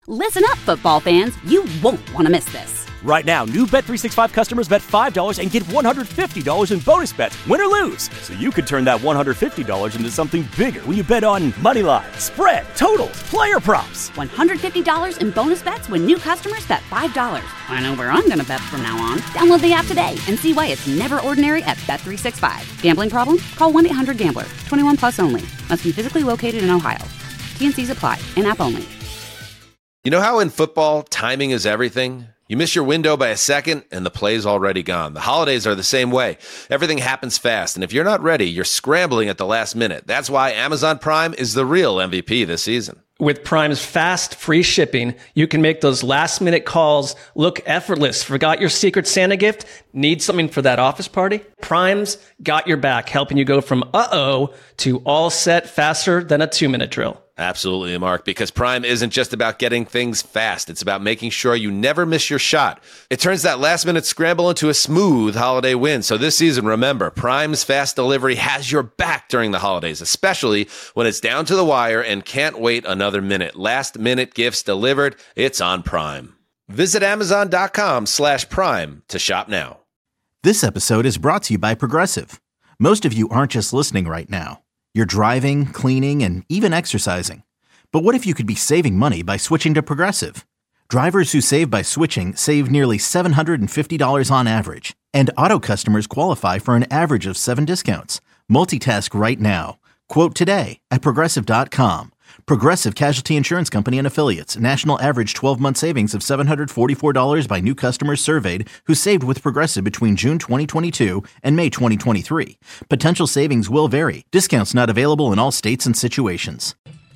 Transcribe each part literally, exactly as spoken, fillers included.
Listen up, football fans. You won't want to miss this. Right now, new Bet three sixty-five customers bet five dollars and get one hundred fifty dollars in bonus bets, win or lose. So you could turn that one hundred fifty dollars into something bigger when you bet on money line, spread, totals, player props. one hundred fifty dollars in bonus bets when new customers bet five dollars. I know where I'm going to bet from now on. Download the app today and see why it's never ordinary at Bet three sixty-five. Gambling problem? Call one eight hundred gambler. twenty-one plus only. Must be physically located in Ohio. T N Cs apply. In-app only. You know how in football, timing is everything? You miss your window by a second, and the play's already gone. The holidays are the same way. Everything happens fast, and if you're not ready, you're scrambling at the last minute. That's why Amazon Prime is the real M V P this season. With Prime's fast, free shipping, you can make those last-minute calls look effortless. Forgot your Secret Santa gift? Need something for that office party? Prime's got your back, helping you go from uh-oh to all set faster than a two-minute drill. Absolutely, Mark, because Prime isn't just about getting things fast. It's about making sure you never miss your shot. It turns that last-minute scramble into a smooth holiday win. So this season, remember, Prime's fast delivery has your back during the holidays, especially when it's down to the wire and can't wait another minute. Last-minute gifts delivered, it's on Prime. Visit Amazon.com slash Prime to shop now. This episode is brought to you by Progressive. Most of you aren't just listening right now. You're driving, cleaning, and even exercising. But what if you could be saving money by switching to Progressive? Drivers who save by switching save nearly seven hundred fifty dollars on average. And auto customers qualify for an average of seven discounts. Multitask right now. Quote today at Progressive dot com. Progressive Casualty Insurance Company and Affiliates. National average twelve-month savings of seven hundred forty-four dollars by new customers surveyed who saved with Progressive between June twenty twenty-two and May twenty twenty-three. Potential savings will vary. Discounts not available in all states and situations.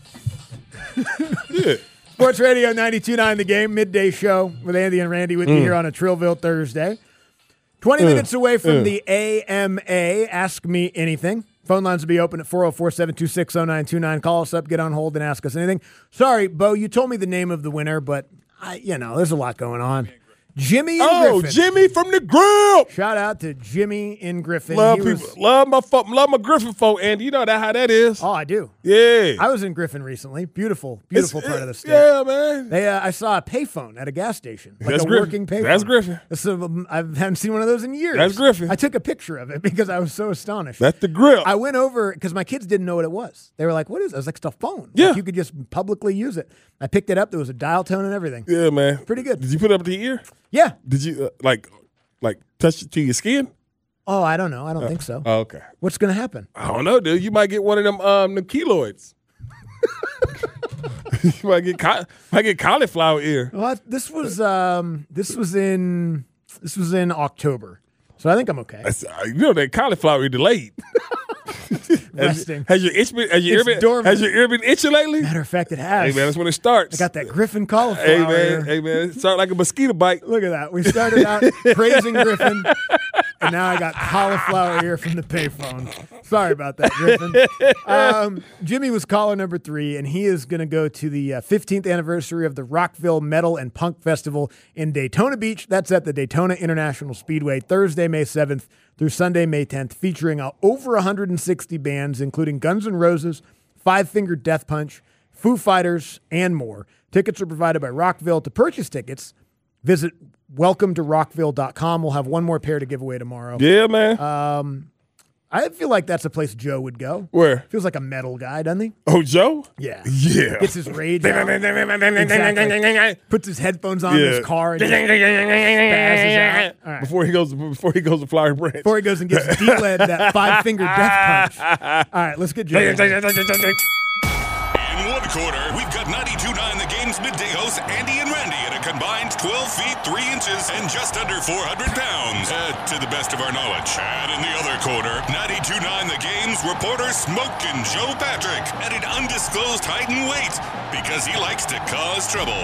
Yeah. Sports Radio ninety-two point nine The Game, midday show with Andy and Randy with mm. you here on a Trillville Thursday. twenty uh, minutes away from uh. the A M A, Ask Me Anything. Phone lines will be open at four oh four, seven two six, oh nine two nine. Call us up, get on hold, and ask us anything. Sorry, Bo, you told me the name of the winner, but, I, you know, there's a lot going on. Jimmy in oh, Griffin. Jimmy from the grill. Shout out to Jimmy in Griffin. Love he people. Was, love my fo- love my Griffin folk, Andy. You know that how that is. Oh, I do. Yeah. I was in Griffin recently. Beautiful, beautiful it's, part it, of the state. Yeah, man. They, uh, I saw a payphone at a gas station, like That's a Griffin. working payphone. That's Griffin. So, um, I haven't seen one of those in years. That's Griffin. I took a picture of it because I was so astonished. That's the grill. I went over because my kids didn't know what it was. They were like, "What is it?" I was like, "It's a phone. Yeah. Like, you could just publicly use it." I picked it up. There was a dial tone and everything. Yeah, man. Pretty good. Did you put it up to your ear? Yeah. Did you uh, like like touch it to your skin? Oh, I don't know. I don't uh, think so. Oh, okay. What's going to happen? I don't know, dude. You might get one of them um the keloids. You might get ca- might get cauliflower ear. Well, this was um this was in this was in October, so I think I'm okay. That's, uh, you know that cauliflower ear delayed. Resting. Has, has your itch been, has your, ear been, has your ear been itching lately? Matter of fact, it has. Hey, man, that's when it starts. I got that Griffin cauliflower. Hey, man. ear. Hey, man. It started like a mosquito bite. Look at that. We started out praising Griffin, and now I got cauliflower ear from the payphone. Sorry about that, Griffin. Um, Jimmy was caller number three, and he is going to go to the uh, fifteenth anniversary of the Rockville Metal and Punk Festival in Daytona Beach. That's at the Daytona International Speedway, Thursday, May seventh through Sunday, May tenth, featuring uh, over one hundred sixty bands, including Guns N' Roses, Five Finger Death Punch, Foo Fighters, and more. Tickets are provided by Rockville. To purchase tickets, visit welcome to rockville dot com. We'll have one more pair to give away tomorrow. Yeah, man. Um, I feel like that's a place Joe would go. Where? Feels like a metal guy, doesn't he? Oh, Joe? Yeah. Yeah. Gets his rage out. Exactly. Puts his headphones on Yeah. in his car and just spazzes out. All right. Before he goes before he goes to Flowery Branch. Before he goes and gets D-led that five-finger death punch. All right, let's get Joe. In one quarter, we've got ninety-two point nine The Game's midday hosts Andy and Randy at a combined twelve feet, three inches, and just under four hundred pounds, uh, to the best of our knowledge. And in the other quarter, ninety-two point nine The Game's reporter Smokin' Joe Patrick at an undisclosed height and weight because he likes to cause trouble.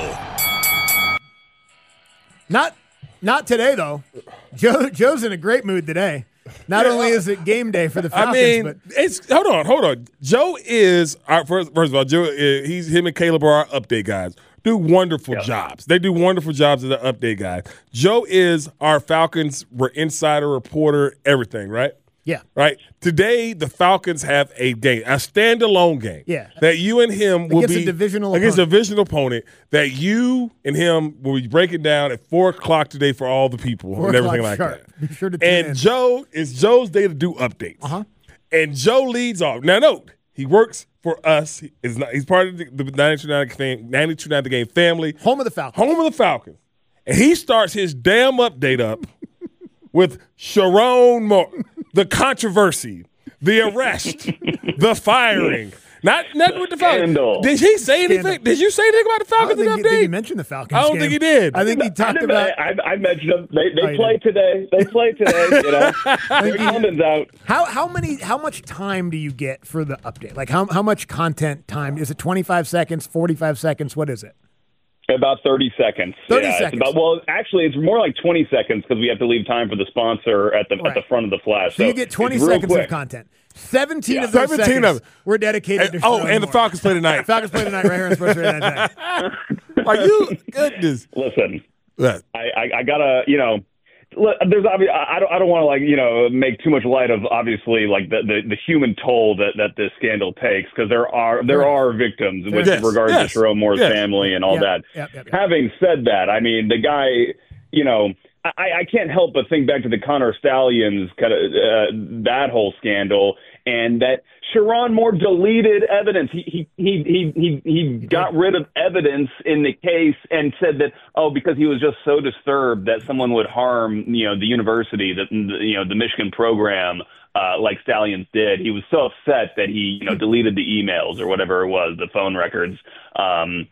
Not, not today, though. Joe, Joe's in a great mood today. Not Yeah, only uh, is it game day for the Falcons, I mean, but it's hold on, hold on. Joe is our first. First of all, Joe, uh, he's him and Caleb are our update guys. Do wonderful Yeah. jobs. They do wonderful jobs as the update guys. Joe is our Falcons. We're insider reporter, everything, right? Yeah. Right? Today, the Falcons have a game, a standalone game. Yeah. That you and him will Against be a divisional against opponent. a divisional opponent that you and him will be breaking down at four o'clock today for all the people Four and everything o'clock like sharp. that. Be sure to tune And in. Joe, it's Joe's day to do updates. Uh-huh. And Joe leads off. Now, note, he works for us. He is not, he's part of the, the ninety-two nine The Game family. Home of the Falcons. Home of the Falcons. And he starts his damn update up with Sharon Moore, the controversy, the arrest, the firing. Not nothing with the Falcons. Scandal. Did he say anything? Scandal. Did you say anything about the I Falcons don't in think, the he, think he update? mentioned the Falcons I don't game. think he did. I think he I, talked did- about I, I mentioned them. They, they Oh, you play did. today. They play today. You know, their Cummins out. how how many how much time do you get for the update? Like how how much content time is it? twenty-five seconds, forty-five seconds? What is it? About thirty seconds. thirty yeah, it's seconds. About, well, actually, it's more like twenty seconds because we have to leave time for the sponsor at the Right. at the front of the flash. So, you get twenty it's real seconds quick. of content. Seventeen Yeah. of those seventeen seconds of it. were dedicated And- to oh, Sharon and the Moore. Falcons play tonight. Falcons play tonight right here on Sports Radio nine ten. Are you goodness? Listen, Look, I, I, I gotta, you know, look, there's obvi- I don't, I don't want to like, you know, make too much light of obviously like the, the, the human toll that, that this scandal takes because there are there Right. are victims with Yes, regards yes, to Sharon Moore's yes. family and all Yep, that. yep, yep, yep. Having said that, I mean, the guy, you know, I, I can't help but think back to the Connor Stallions kind of uh, that whole scandal and that Sharon Moore deleted evidence. He he he he he, he got rid of evidence in the case and said that oh because he was just so disturbed that someone would harm you know the university that you know the Michigan program uh, like Stallions did. He was so upset that he you know deleted the emails or whatever it was, the phone records. Um,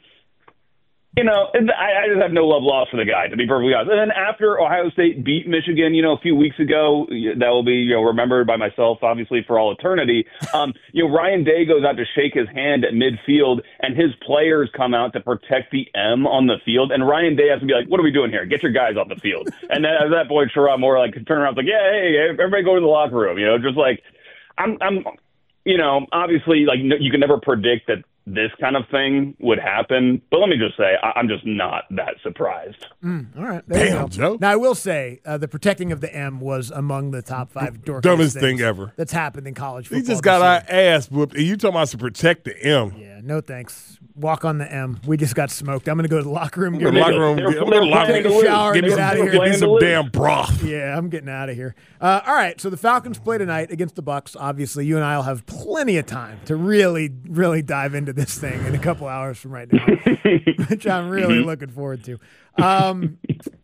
You know, and I, I just have no love lost for the guy, to be perfectly honest. And then after Ohio State beat Michigan, you know, a few weeks ago, that will be, you know, remembered by myself, obviously, for all eternity. Um, you know, Ryan Day goes out to shake his hand at midfield, and his players come out to protect the M on the field. And Ryan Day has to be like, what are we doing here? Get your guys off the field. And then at that point, Sharon Moore, like, turn around, like, yeah, hey, everybody go to the locker room. You know, just like, I'm, I'm, you know, obviously, like, you can never predict that this kind of thing would happen. But let me just say, I- I'm just not that surprised. Mm, all right. There you Damn, go. Joe. Now, I will say uh, the protecting of the M was among the top five dorkiest Dumbest things thing ever. that's happened in college football. we just this got our year. ass whooped, and you talking about to protect the M. Yeah, no thanks. Walk on the M. We just got smoked. I'm going to go to the locker room. Go to Get the locker room. They were- get- I'm they were going to the locker playing Take to a lose. shower Give and me get out of some, here. give me Playing some to lose. damn broth. Yeah, I'm getting out of here. Uh, all right, so the Falcons play tonight against the Bucks. Obviously, you and I will have plenty of time to really, really dive into this thing in a couple hours from right now, which I'm really looking forward to. Um,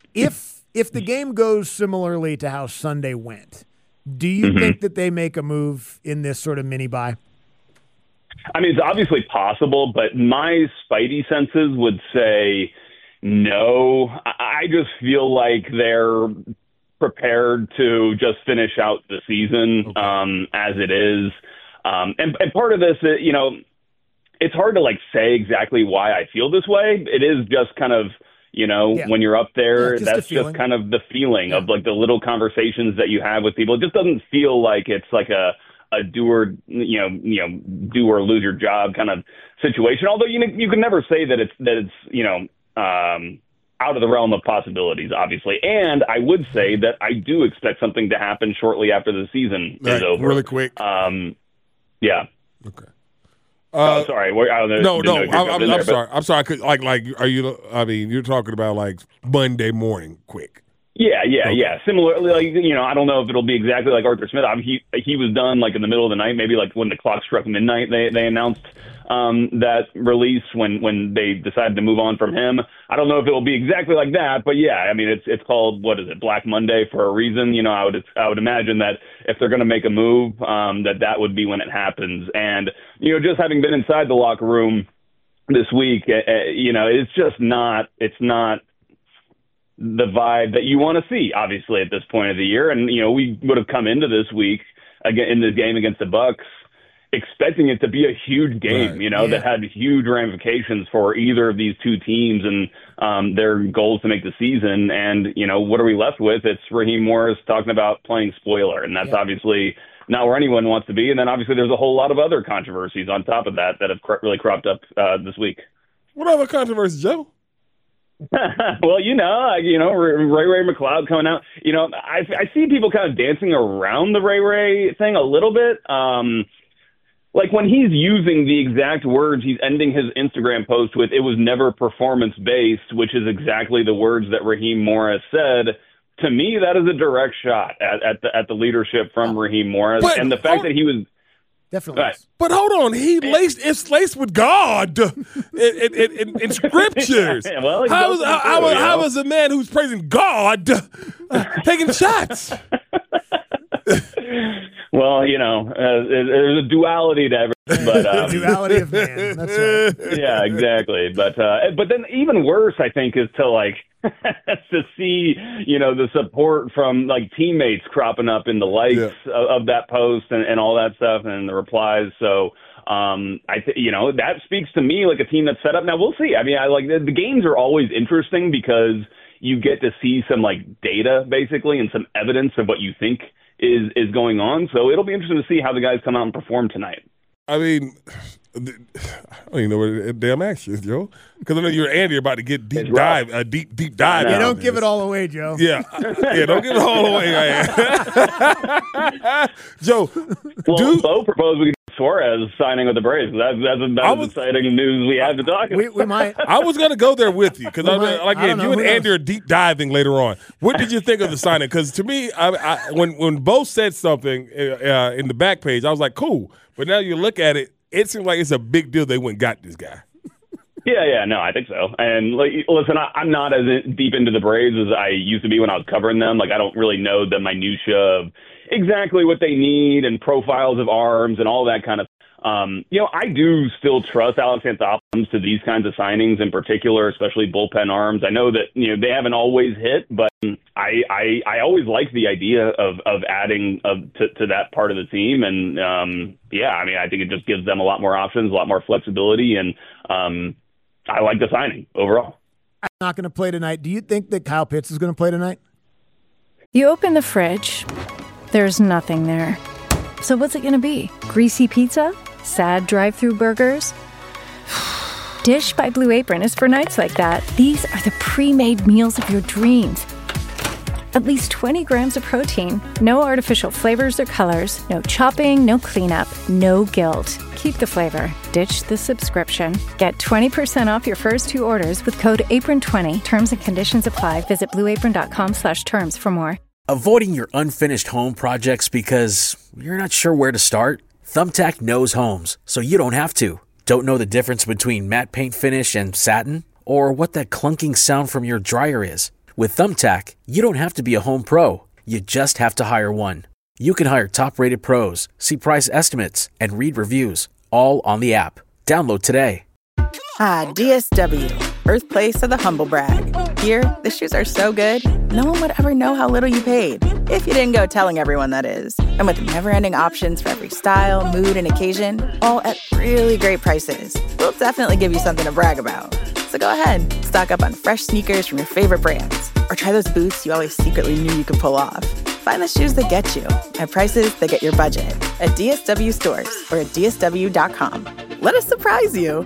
if if the game goes similarly to how Sunday went, do you Mm-hmm. think that they make a move in this sort of mini bye? I mean, it's obviously possible, but my spidey senses would say no. I I just feel like they're prepared to just finish out the season um, as it is. Um, and, and part of this, uh, you know, it's hard to like say exactly why I feel this way. It is just kind of, you know, Yeah. when you're up there, Yeah, just that's the feeling. just kind of the feeling of like the little conversations that you have with people. It just doesn't feel like it's like a, a do or, you know, you know, do or lose your job kind of situation. Although, you know, you can never say that it's, that it's, you know, um, out of the realm of possibilities, obviously. And I would say that I do expect something to happen shortly after the season Right, is over. really quick. Um, yeah. Okay. oh, Uh, sorry. We're- I don't know- no, didn't no, know if you I'm, jumped I'm, in there, I'm but- sorry. I'm sorry. I could, like, like, are you? I mean, you're talking about like Monday morning, quick. Yeah, yeah, Okay. yeah. Similarly, like, you know, I don't know if it'll be exactly like Arthur Smith. I mean, he he was done like in the middle of the night, maybe like when the clock struck midnight. They they announced um, that release when when they decided to move on from him. I don't know if it will be exactly like that, but yeah, I mean, it's it's called what is it, Black Monday for a reason. You know, I would I would imagine that if they're going to make a move, um, that that would be when it happens. And you know, just having been inside the locker room this week, uh, you know, it's just not it's not. the vibe that you want to see, obviously, at this point of the year. And, you know, we would have come into this week again in this game against the Bucks expecting it to be a huge game, Right. you know, Yeah. that had huge ramifications for either of these two teams and um, their goals to make the season. And, you know, what are we left with? It's Raheem Morris talking about playing spoiler. And that's Yeah. obviously not where anyone wants to be. And then obviously there's a whole lot of other controversies on top of that that have cr- really cropped up uh, this week. What other controversy, Joe? Well, you know, you know, Ray Ray McCloud coming out. You know, I, I see people kind of dancing around the Ray Ray thing a little bit. Um, like when he's using the exact words he's ending his Instagram post with, it was never performance based, which is exactly the words that Raheem Morris said. To me, that is a direct shot at, at the at the leadership from Raheem Morris, but, and the fact oh, that he was. Definitely. Right. But hold on, he laced it's laced with God in, in, in, in scriptures. Yeah, well, how is how, how, how is a man who's praising God uh, taking shots? Well, you know, uh, there's a duality to everything, but um, the duality of man. That's right. Yeah, exactly. But uh, but then even worse, I think, is to like to see, you know, the support from like teammates cropping up in the likes yeah. of, of that post and, and all that stuff and the replies. So um, I think, you know, that speaks to me like a team that's set up. Now we'll see. I mean, I like the, the games are always interesting because you get to see some like data basically and some evidence of what you think is is going on. So it'll be interesting to see how the guys come out and perform tonight. I mean, I don't even know what the damn action is, Joe. Because I know you and Andy are about to get deep dive, a uh, deep, deep dive. Yeah, don't give it all away, Joe. Yeah, yeah, don't give it all away. Joe, well, dude, Bo proposed we could do Suarez signing with the Braves. That's that's about as exciting news we have to talk about. We, we might. I was going to go there with you because like I if you and Andy are deep diving later on. What did you think of the signing? Because to me, I, I, when when Bo said something uh, in the back page, I was like, cool. But now you look at it, it seems like it's a big deal they went and got this guy. Yeah, yeah, no, I think so. And like, listen, I, I'm not as deep into the Braves as I used to be when I was covering them. Like, I don't really know the minutia of exactly what they need and profiles of arms and all that kind of. Um, you know, I do still trust Alex Anthopoulos to these kinds of signings in particular, especially bullpen arms. I know that, you know, they haven't always hit, but I I, I always like the idea of of adding of, to, to that part of the team. And, um, yeah, I mean, I think it just gives them a lot more options, a lot more flexibility, and um, I like the signing overall. I'm not going to play tonight. Do you think that Kyle Pitts is going to play tonight? You open the fridge, there's nothing there. So what's it going to be? Greasy pizza? Sad drive-through burgers? Dish by Blue Apron is for nights like that. These are the pre-made meals of your dreams. At least twenty grams of protein, no artificial flavors or colors, no chopping, no cleanup, no guilt. Keep the flavor. Ditch the subscription. Get twenty percent off your first two orders with code apron twenty. Terms and conditions apply. Visit blueapron.com slash terms for more. Avoiding your unfinished home projects because you're not sure where to start? Thumbtack knows homes, so you don't have to. Don't know the difference between matte paint finish and satin? Or what that clunking sound from your dryer is? With Thumbtack, you don't have to be a home pro. You just have to hire one. You can hire top-rated pros, see price estimates, and read reviews, all on the app. Download today. Ah, D S W, birthplace of the humble brag. Here, the shoes are so good, no one would ever know how little you paid. If you didn't go telling everyone, that is. And with never-ending options for every style, mood, and occasion, all at really great prices, we'll definitely give you something to brag about. So go ahead, stock up on fresh sneakers from your favorite brands, or try those boots you always secretly knew you could pull off. Find the shoes that get you at prices that get your budget at D S W stores or at D S W dot com. Let us surprise you.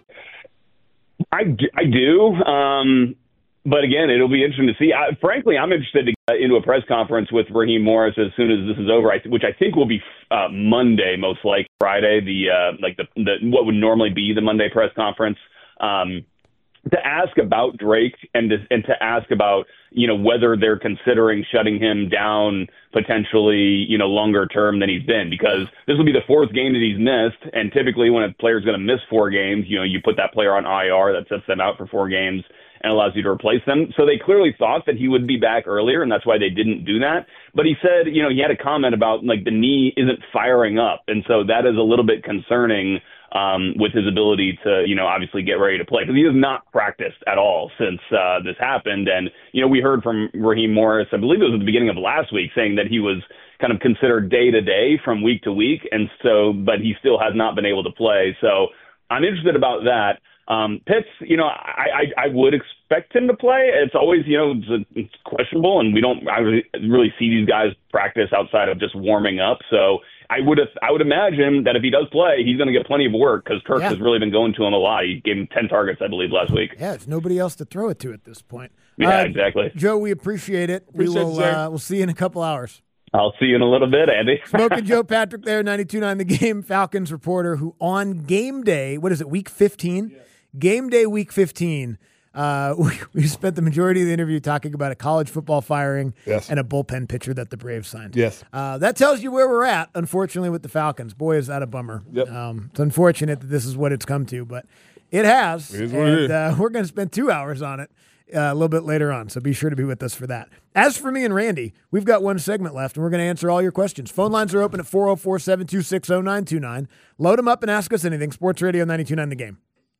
I do. I do. Um, but again, it'll be interesting to see. I, frankly, I'm interested to get into a press conference with Raheem Morris as soon as this is over, I, which I think will be uh, Monday, most likely Friday. The uh, like the, the what would normally be the Monday press conference. Um, to ask about Drake and to, and to ask about, you know, whether they're considering shutting him down potentially, you know, longer term than he's been, because this will be the fourth game that he's missed. And typically when a player's going to miss four games, you know, you put that player on I R that sets them out for four games and allows you to replace them. So they clearly thought that he would be back earlier, and that's why they didn't do that. But he said, you know, he had a comment about like the knee isn't firing up. And so that is a little bit concerning um, with his ability to, you know, obviously get ready to play, because he has not practiced at all since uh, this happened. And, you know, we heard from Raheem Morris, I believe it was at the beginning of last week, saying that he was kind of considered day to day from week to week. And so, but he still has not been able to play. So I'm interested about that. Um, Pitts, you know, I, I, I would expect him to play. It's always, you know, it's, it's questionable, and we don't I really, really see these guys practice outside of just warming up. So I would have, I would imagine that if he does play, he's going to get plenty of work because Kirk yeah. has really been going to him a lot. He gave him ten targets, I believe, last week. Yeah, there's nobody else to throw it to at this point. Yeah, uh, exactly. Joe, we appreciate it. Appreciate we will. it, Uh, we'll see you in a couple hours. I'll see you in a little bit, Andy. Smoking Joe Patrick there, ninety-two point nine The Game, Falcons reporter, who on game day, what is it, week fifteen? Yeah. Game day, week fifteen. Uh, we, we spent the majority of the interview talking about a college football firing yes. and a bullpen pitcher that the Braves signed. Yes. Uh, that tells you where we're at, unfortunately, with the Falcons. Boy, is that a bummer. Yep. Um, it's unfortunate that this is what it's come to, but it has. It is what and it is. Uh, we're going to spend two hours on it. Uh, a little bit later on, so be sure to be with us for that. As for me and Randy, we've got one segment left, and we're going to answer all your questions. Phone lines are open at four oh four, seven two six, oh nine two nine. Load them up and ask us anything. Sports Radio ninety-two point nine The Game.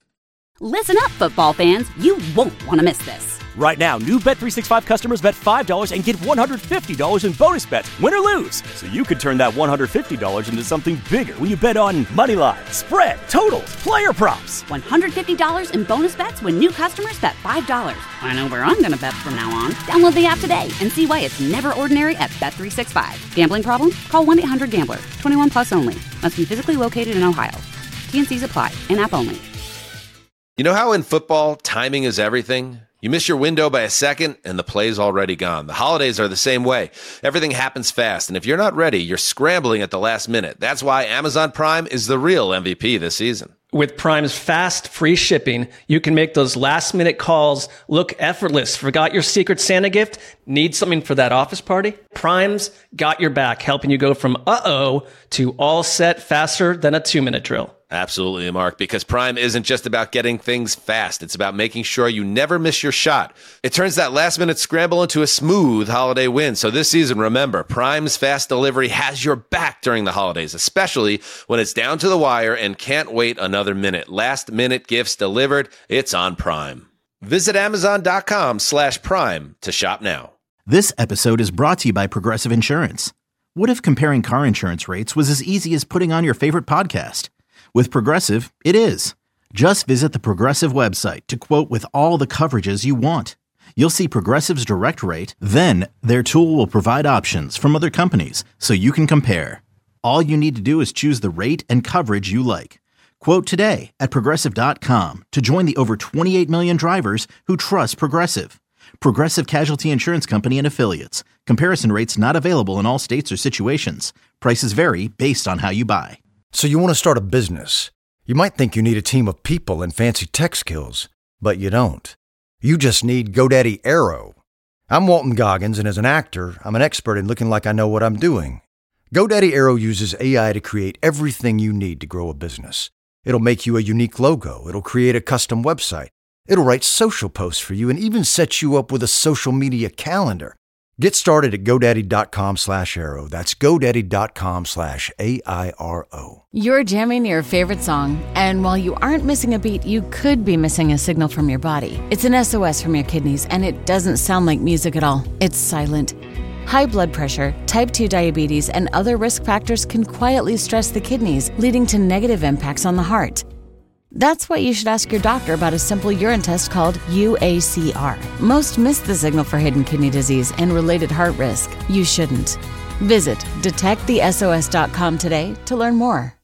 Listen up, football fans. You won't want to miss this. Right now, new Bet three sixty-five customers bet five dollars and get one hundred fifty dollars in bonus bets, win or lose. So you could turn that one hundred fifty dollars into something bigger when you bet on money line, spread, totals, player props. one hundred fifty dollars in bonus bets when new customers bet five dollars. I know where I'm going to bet from now on. Download the app today and see why it's never ordinary at Bet three sixty-five. Gambling problem? Call one eight hundred gambler. twenty-one plus only. Must be physically located in Ohio. T and C's apply. In-app only. You know how in football, timing is everything? You miss your window by a second, and the play's already gone. The holidays are the same way. Everything happens fast, and if you're not ready, you're scrambling at the last minute. That's why Amazon Prime is the real M V P this season. With Prime's fast, free shipping, you can make those last-minute calls look effortless. Forgot your Secret Santa gift? Need something for that office party? Prime's got your back, helping you go from uh-oh to all set faster than a two-minute drill. Absolutely, Mark, because Prime isn't just about getting things fast. It's about making sure you never miss your shot. It turns that last-minute scramble into a smooth holiday win. So this season, remember, Prime's fast delivery has your back during the holidays, especially when it's down to the wire and can't wait another minute. Last-minute gifts delivered. It's on Prime. Visit Amazon.com slash Prime to shop now. This episode is brought to you by Progressive Insurance. What if comparing car insurance rates was as easy as putting on your favorite podcast? With Progressive, it is. Just visit the Progressive website to quote with all the coverages you want. You'll see Progressive's direct rate, then their tool will provide options from other companies so you can compare. All you need to do is choose the rate and coverage you like. Quote today at Progressive dot com to join the over twenty-eight million drivers who trust Progressive. Progressive Casualty Insurance Company and Affiliates. Comparison rates not available in all states or situations. Prices vary based on how you buy. So you want to start a business. You might think you need a team of people and fancy tech skills, but you don't. You just need GoDaddy Aero. I'm Walton Goggins, and as an actor, I'm an expert in looking like I know what I'm doing. GoDaddy Aero uses A I to create everything you need to grow a business. It'll make you a unique logo. It'll create a custom website. It'll write social posts for you and even set you up with a social media calendar. Get started at GoDaddy.com slash Aero. That's GoDaddy.com slash A I R O. You're jamming your favorite song, and while you aren't missing a beat, you could be missing a signal from your body. It's an S O S from your kidneys, and it doesn't sound like music at all. It's silent. High blood pressure, type two diabetes, and other risk factors can quietly stress the kidneys, leading to negative impacts on the heart. That's why you should ask your doctor about a simple urine test called U A C R. Most miss the signal for hidden kidney disease and related heart risk. You shouldn't. Visit detect the S O S dot com today to learn more.